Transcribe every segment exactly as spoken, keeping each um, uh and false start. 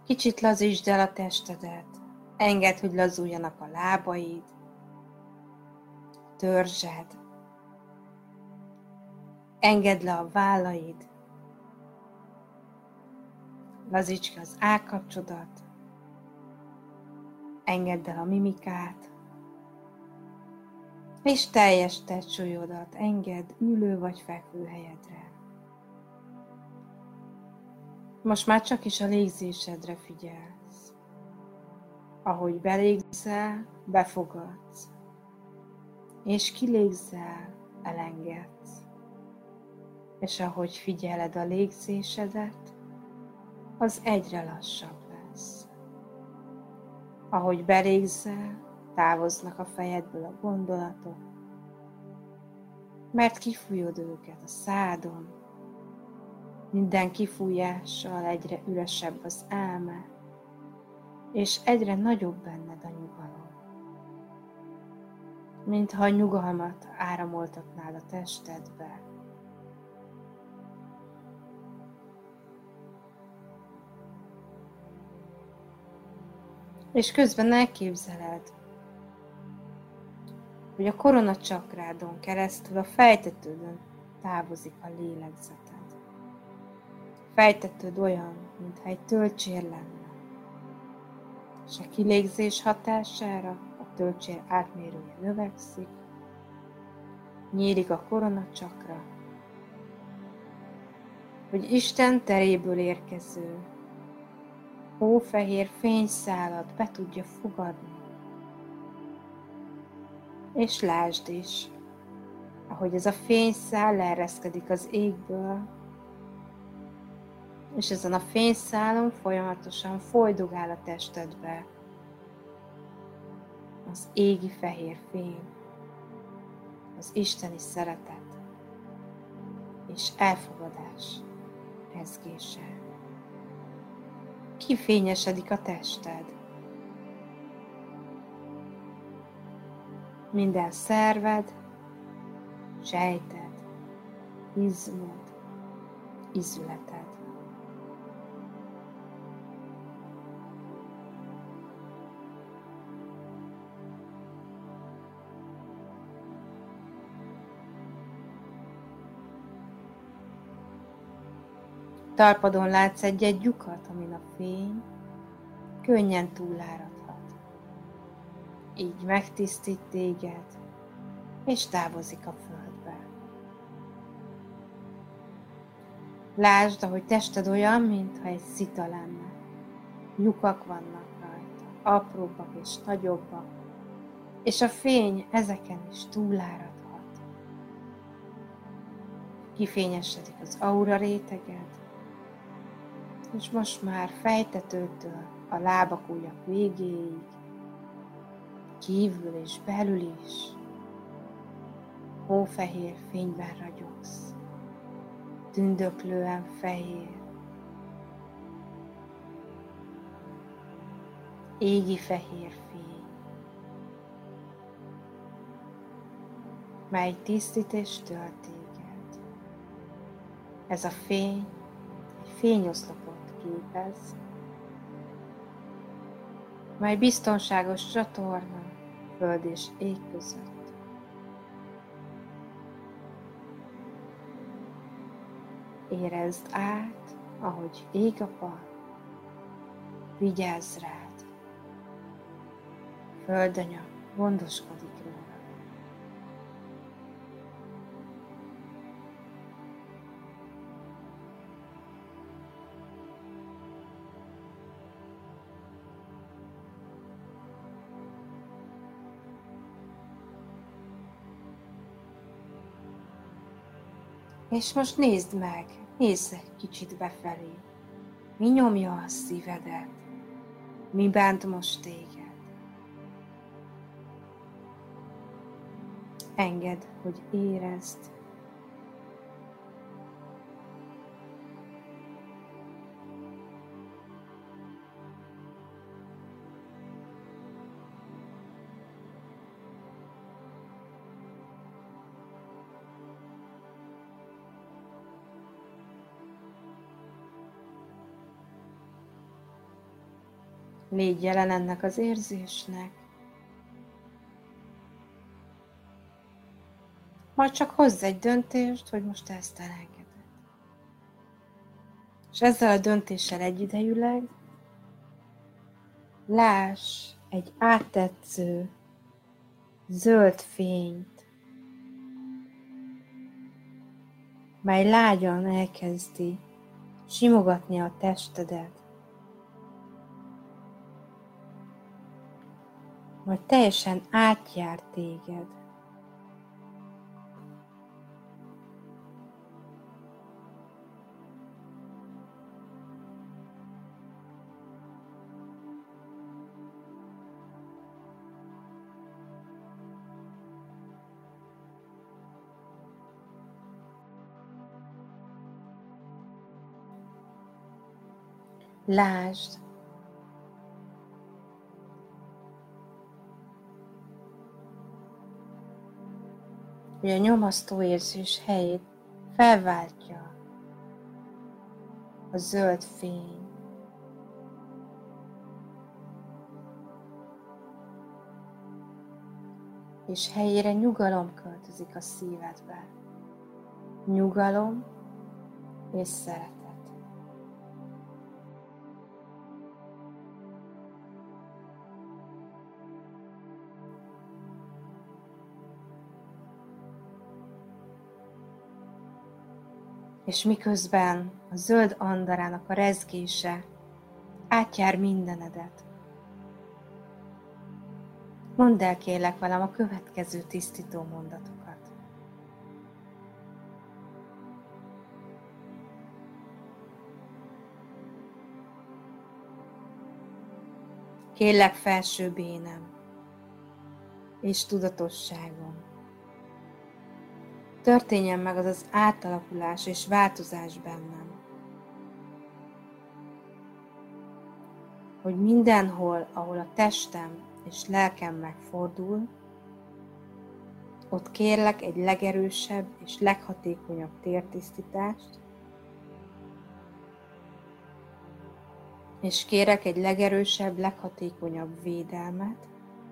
Kicsit lazítsd el a testedet. Engedd, hogy lazuljanak a lábaid, törzsed. Engedd le a vállaid. Lazíts ki az állkapcsodat. Engedd el a mimikát. És teljes testsúlyodat engedd ülő vagy fekvő helyedre. Most már csak is a légzésedre figyelsz. Ahogy belégzel, befogadsz. És kilégzel, elengedsz. És ahogy figyeled a légzésedet, az egyre lassabb lesz. Ahogy belégzel, távoznak a fejedből a gondolatok, mert kifújod őket a szádon. Minden kifújással egyre üresebb az elme, és egyre nagyobb benned a nyugalom. Mintha a nyugalmat áramoltatnál a testedbe. És közben elképzeled, hogy a koronacsakrádon keresztül a fejtetődön távozik a lélegzeted. Fejtetőd olyan, mintha egy tölcsér lenne, és a kilégzés hatására a tölcsér átmérője növekszik, nyílik a koronacsakra, hogy Isten teréből érkező hófehér fényszálat be tudja fogadni. És lásd is, ahogy ez a fényszál leereszkedik az égből, és ezen a fényszálon folyamatosan folydogál a testedbe az égi fehér fény, az isteni szeretet és elfogadás rezgése. Kifényesedik a tested. Minden szerved, sejted, izmod, izületed. Talpadon látsz egy-egy lyukat, amin a fény könnyen túláradhat. Így megtisztít téged, és távozik a földbe. Lásd, ahogy tested olyan, mintha egy szita lenne. Lyukak vannak rajta, apróbbak és nagyobbak, és a fény ezeken is túláradhat. Kifényesedik az aura réteged, és most már fejtetőtől a lábak ujjak végéig, kívül és belül is hófehér fényben ragyogsz, tündöklően fehér, égi fehér fény, mely tisztít és tölt téged. Ez a fény egy fényoszlopot képez, mely biztonságos csatorna föld és ég között. Érezd át, ahogy ég apa vigyázz rád. Földanya gondoskodik róla. És most nézd meg, nézz egy kicsit befelé. Mi nyomja a szívedet? Mi bánt most téged? Engedd, hogy érezd. Légy jelen ennek az érzésnek. Majd csak hozz egy döntést, hogy most ezt elengeded. És ezzel a döntéssel egyidejűleg láss egy áttetsző zöld fényt, mely lágyan elkezdi simogatni a testedet, majd teljesen átjár téged. Lásd, hogy a nyomasztó érzés helyét felváltja a zöld fény. És helyére nyugalom költözik a szívedbe. Nyugalom és szeretet. És miközben a zöld andarának a rezgése átjár mindenedet, mondd el kérlek velem a következő tisztító mondatokat. Kérlek felső bénem és tudatosságom, történjen meg az az átalakulás és változás bennem, hogy mindenhol, ahol a testem és lelkem megfordul, ott kérlek egy legerősebb és leghatékonyabb tértisztítást, és kérek egy legerősebb, leghatékonyabb védelmet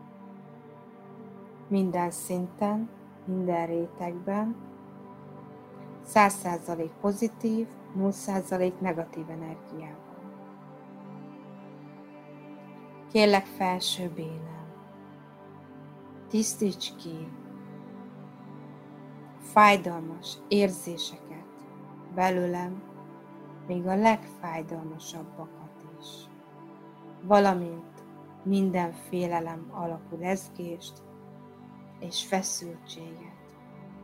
minden szinten, minden rétegben, száz százalék pozitív, nulla százalék negatív energiával. Kérlek felső bénem, tisztíts ki fájdalmas érzéseket belőlem, még a legfájdalmasabbakat is, valamint minden félelem alapú rezgést és feszültséget.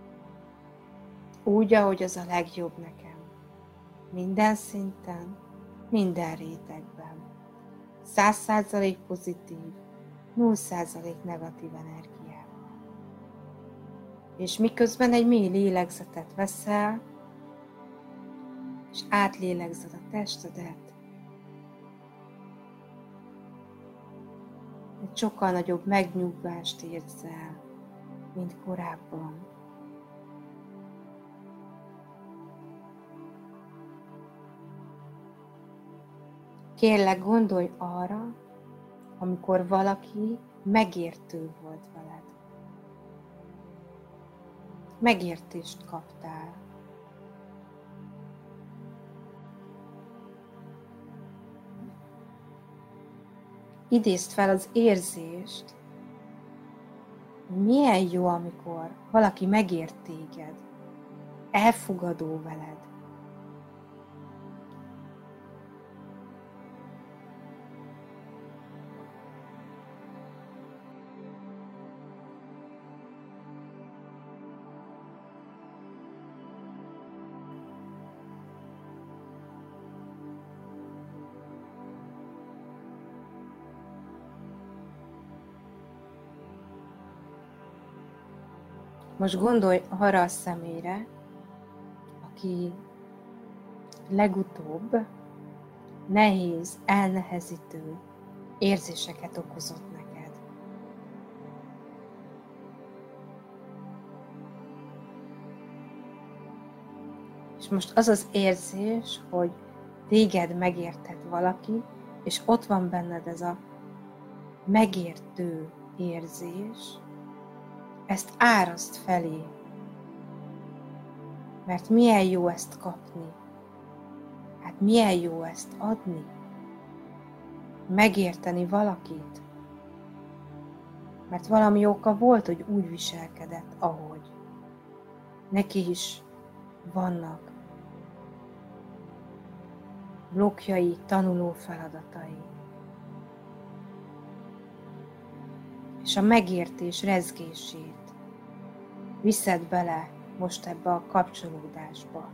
Úgy, ahogy az a legjobb nekem, minden szinten, minden rétegben. száz százalék pozitív, nulla százalék negatív energiával. És miközben egy mély lélegzetet veszel, és átlélegzed a testedet, egy sokkal nagyobb megnyugvást érzel, mint korábban. Kérlek, gondolj arra, amikor valaki megértő volt veled. Megértést kaptál. Idézd fel az érzést, milyen jó, amikor valaki megért téged, elfogadó veled. Most gondolj arra a személyre, aki legutóbb nehéz, elnehezítő érzéseket okozott neked. És most az az érzés, hogy téged megértett valaki, és ott van benned ez a megértő érzés, ezt áraszt felé, mert milyen jó ezt kapni, hát milyen jó ezt adni, megérteni valakit, mert valami oka volt, hogy úgy viselkedett, ahogy. Neki is vannak blokkjai, tanuló feladatai. És a megértés rezgését viszed bele most ebbe a kapcsolódásba.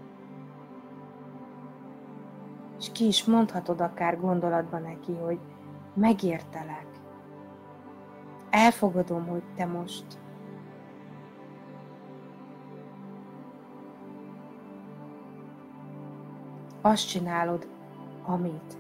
És ki is mondhatod akár gondolatban neki, hogy megértelek. Elfogadom, hogy te most azt csinálod, amit.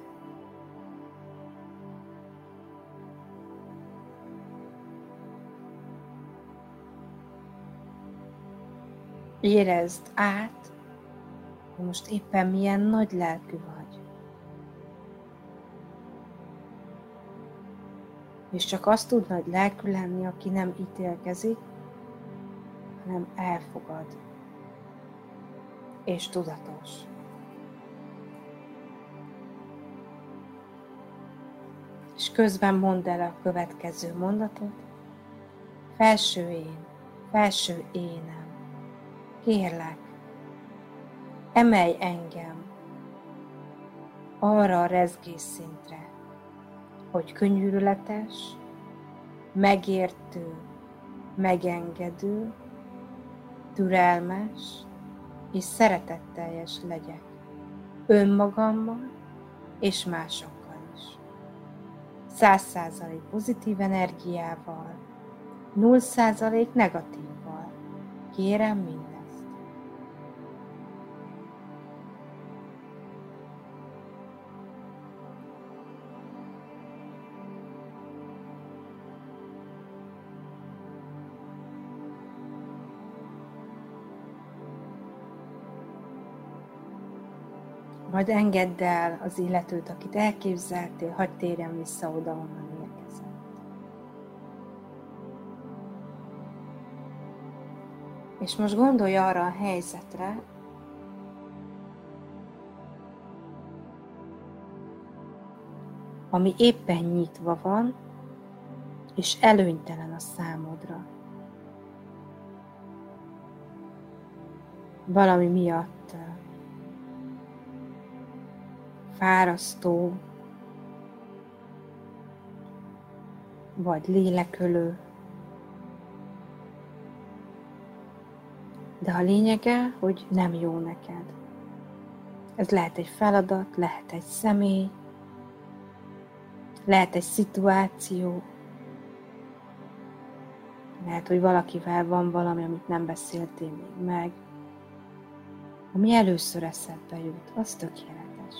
Érezd át, hogy most éppen milyen nagy lelkű vagy. És csak azt tud nagy lelkű lenni, aki nem ítélkezik, hanem elfogad. És tudatos. És közben mondd el a következő mondatot. Felső én, felső énem, kérlek, emelj engem arra a rezgésszintre, hogy könyörületes, megértő, megengedő, türelmes és szeretetteljes legyek önmagammal és másokkal is. Száz százalék pozitív energiával, null százalék negatívval. Kérem mindezt. Majd engedd el az illetőt, akit elképzeltél, hadd térjen vissza oda, onnan érkezett. És most gondolj arra a helyzetre, ami éppen nyitva van, és előnytelen a számodra. Valami miatt fárasztó, vagy lélekölő. De a lényege, hogy nem jó neked. Ez lehet egy feladat, lehet egy személy, lehet egy szituáció, lehet, hogy valakivel van valami, amit nem beszéltél még meg. Ami először eszedbe jut, az tökéletes.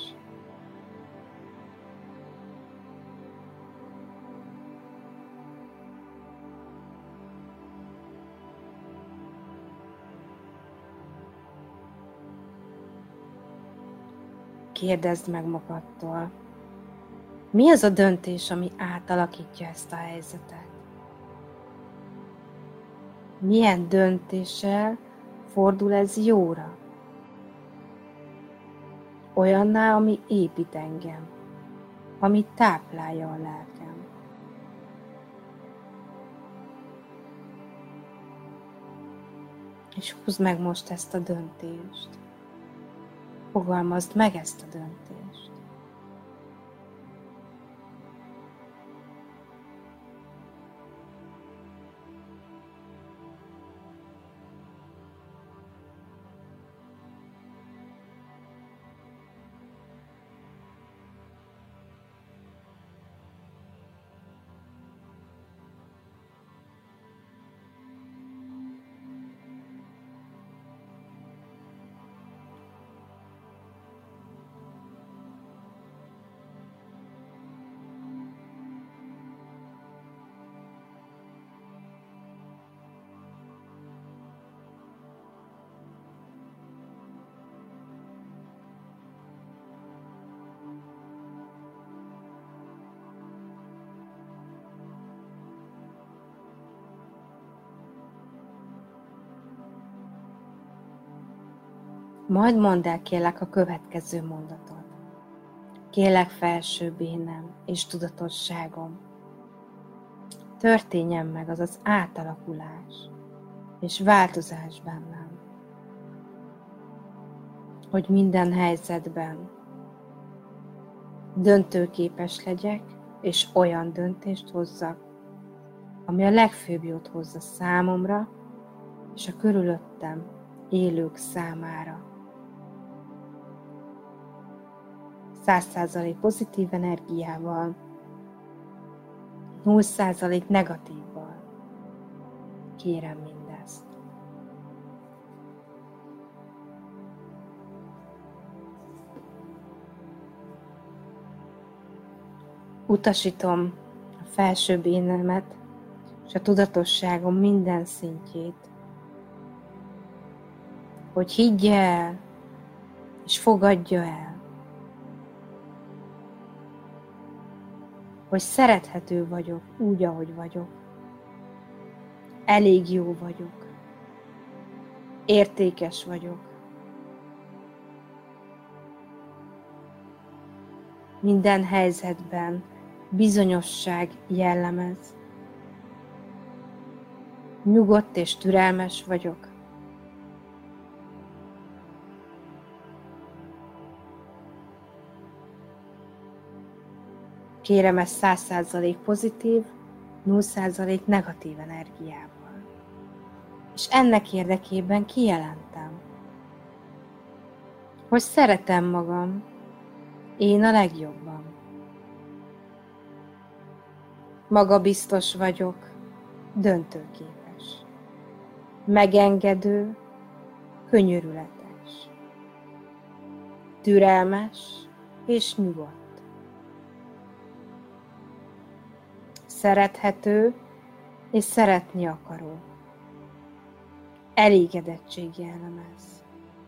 Kérdezd meg magadtól, mi az a döntés, ami átalakítja ezt a helyzetet? Milyen döntéssel fordul ez jóra? Olyanná, ami épít engem, ami táplálja a lelkem. És húzd meg most ezt a döntést. Fogalmazd meg ezt a döntést. Majd mondd el, kérlek, a következő mondatot. Kérlek, felső bénem és tudatosságom, történjen meg az az átalakulás és változás bennem, hogy minden helyzetben döntőképes legyek, és olyan döntést hozzak, ami a legfőbb jót hozza számomra és a körülöttem élők számára. száz százalék pozitív energiával, nulla százalék negatívval kérem mindezt. Utasítom a felsőbb énemet és a tudatosságom minden szintjét, hogy higgye el és fogadja el, hogy szerethető vagyok úgy, ahogy vagyok. Elég jó vagyok. Értékes vagyok. Minden helyzetben bizonyosság jellemez. Nyugodt és türelmes vagyok. Kérem ezt száz százalék pozitív, nulla százalék negatív energiával. És ennek érdekében kijelentem, hogy szeretem magam, én a legjobban. Magabiztos vagyok, döntőképes. Megengedő, könyörületes. Türelmes és nyugodt. Szerethető és szeretni akaró. Elégedettség jellemez.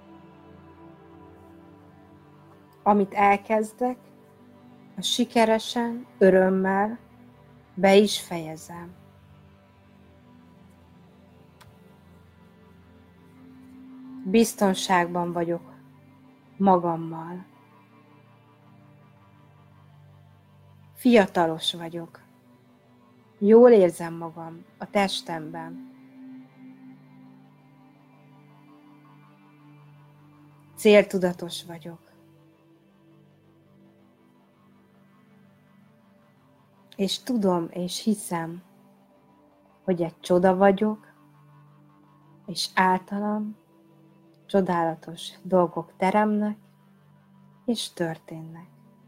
Amit elkezdek, a sikeresen, örömmel be is fejezem. Biztonságban vagyok magammal. Fiatalos vagyok. Jól érzem magam a testemben. Céltudatos vagyok. És tudom és hiszem, hogy egy csoda vagyok, és általam csodálatos dolgok teremnek és történnek.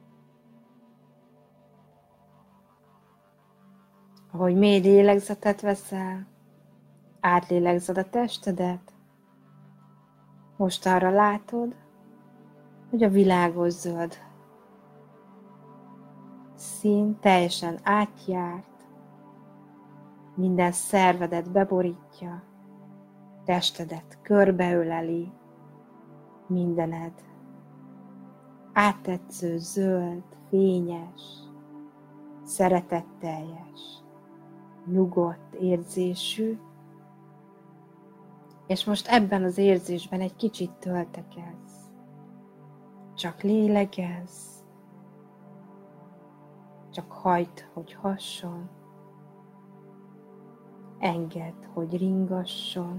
Ahogy mély lélegzetet veszel, átlélegzed a testedet, most arra látod, hogy a világos zöld szín teljesen átjárt, minden szervedet beborítja, testedet körbeöleli, mindened áttetsző, zöld, fényes, szeretetteljes, nyugodt érzésű, és most ebben az érzésben egy kicsit töltekezz. Csak lélegezz, csak hagyd, hogy hasson, engedd, hogy ringasson.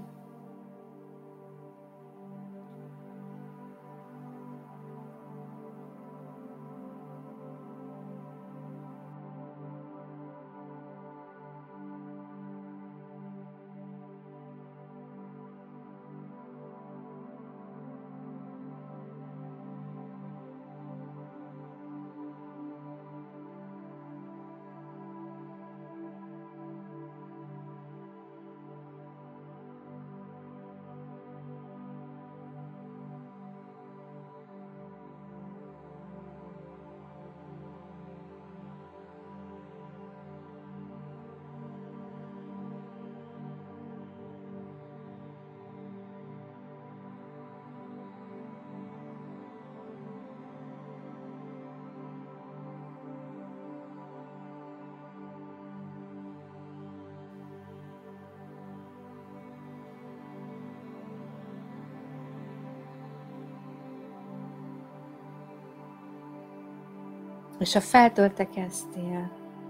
És ha feltöltekeztél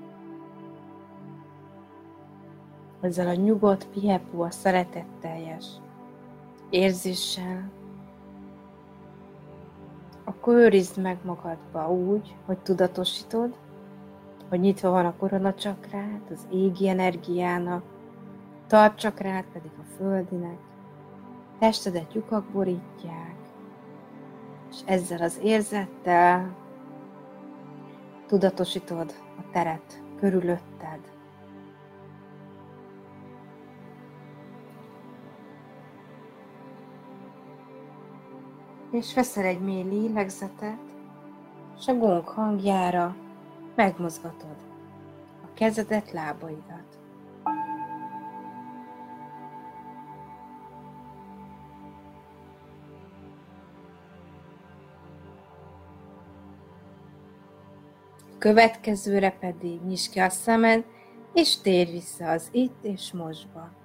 ezzel a nyugodt, piepó, szeretetteljes érzéssel, akkor őrizd meg magadba úgy, hogy tudatosítod, hogy nyitva van a koronacsakrád, az égi energiának, talpcsakrád pedig a földinek, testedet lyukak borítják, és ezzel az érzettel tudatosítod a teret körülötted. És veszel egy mély lélegzetet, és a gong hangjára megmozgatod a kezedet, lábaidat. Következőre pedig nyisd ki a szemed, és térj vissza az itt és mostba.